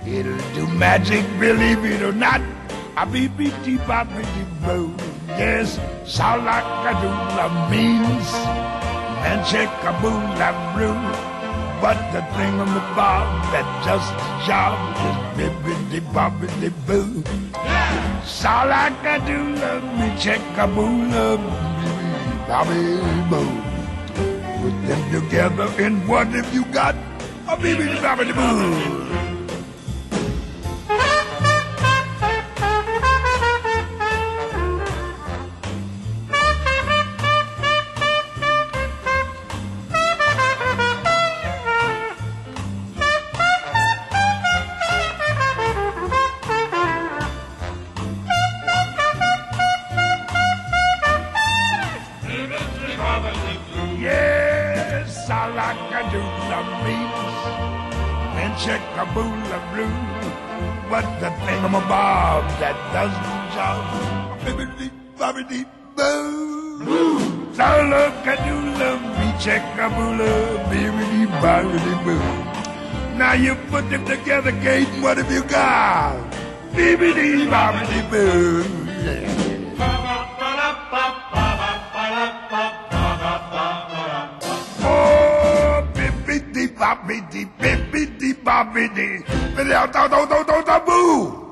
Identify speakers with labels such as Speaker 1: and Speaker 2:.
Speaker 1: It'll do magic, believe it or not. A beep-beep-dee boo. Yes, salakadoola means and check-a-boo-la brew. But the thingamabob that does the job is bibbidi-bobbidi-boo. Salakadoola me check-a-boo-la bobby-boo. Put them together and what have you got? A bibbidi-bobbidi-boo. Yes, salakadoola means and check-a-boola blue. But the thingamabob that does the job, bibbidi-bobbidi-boo. Salakadoola me check-a-boola bibbidi-bobbidi-boo. Now you put them together, Kate, what have you got? Bibbidi-bobbidi-boo. Yeah. Bibbidi-bobbidi, bibbidi-bobbidi, bibbidi-bobbidi, boo.